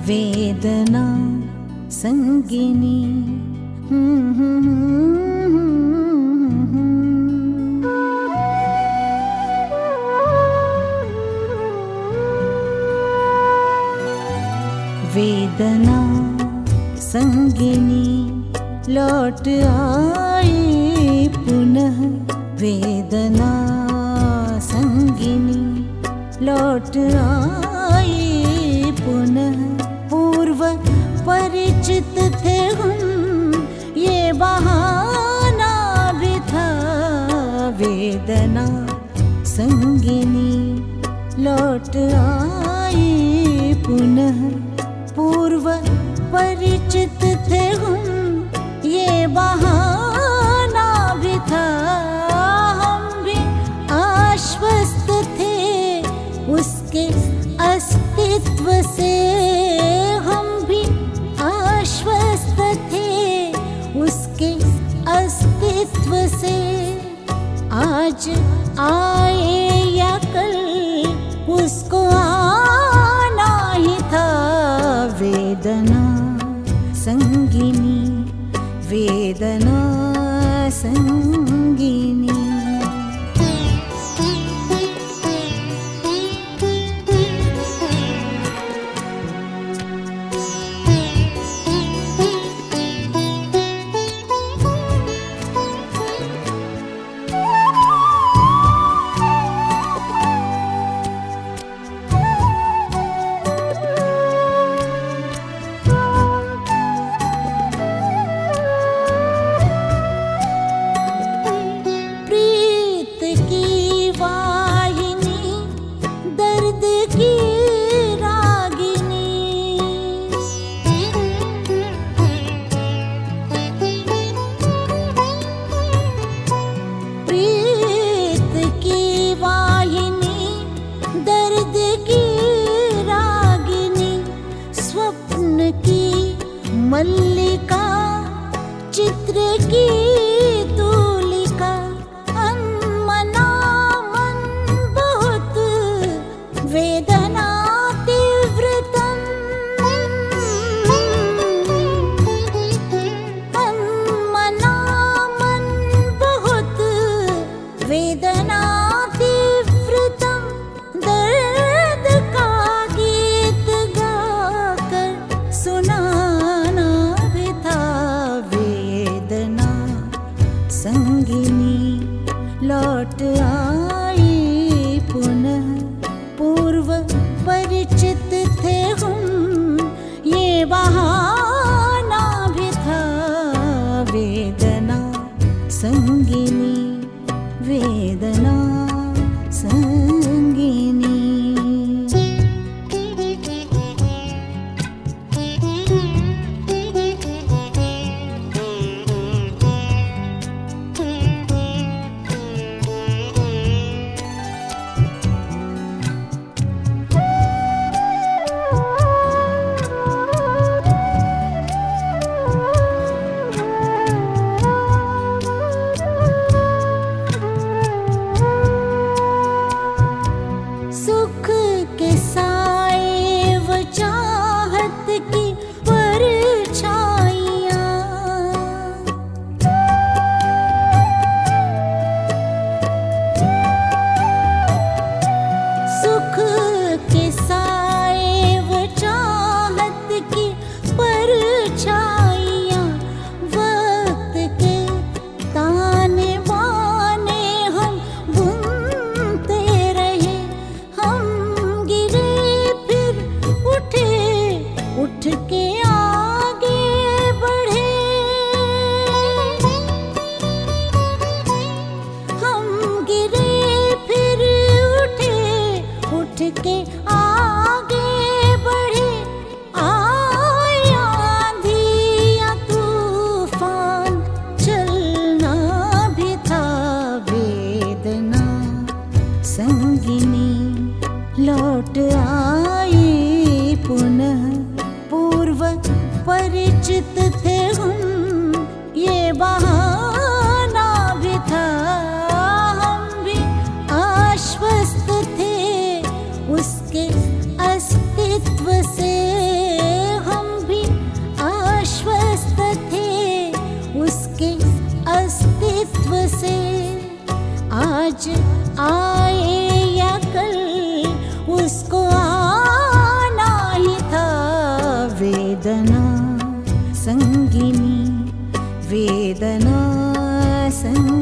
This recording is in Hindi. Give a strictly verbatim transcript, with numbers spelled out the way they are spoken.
वेदना संगिनी। वेदना संगिनी लौट आई पुनः, वेदना संगिनी लौट आई पुनः। पूर्व परिचित थे हम, ये बहाना भी था। वेदना संगिनी लौट आई पुनः। पूर्व परिचित थे हम, ये बहाना भी था। हम भी आश्वस्त थे उसके अस्तित्व से। हम भी आश्वस्त थे उसके अस्तित्व से। आज आए या कल उसको आना ही था। वेदना संगिनी, वेदना संगिनी। मल्लिका चित्र की तूलिका, अनमना मन बहुत वेदना तीव्रतम। अनमना मन बहुत वेदना तीव्रतम। दर्द का गीत गाकर सुना संगिनी लौट आई पुनः। पूर्व परिचित थे हम, ये बहाना भी था। वेदना संगिनी, वेदना संगिनी। लौट आई पुनः। पूर्व परिचित थे हम, ये बहाना भी था। हम भी आश्वस्त थे उसके अस्तित्व से। उसको आना ही था वेदना संगिनी, वेदना संगिनी।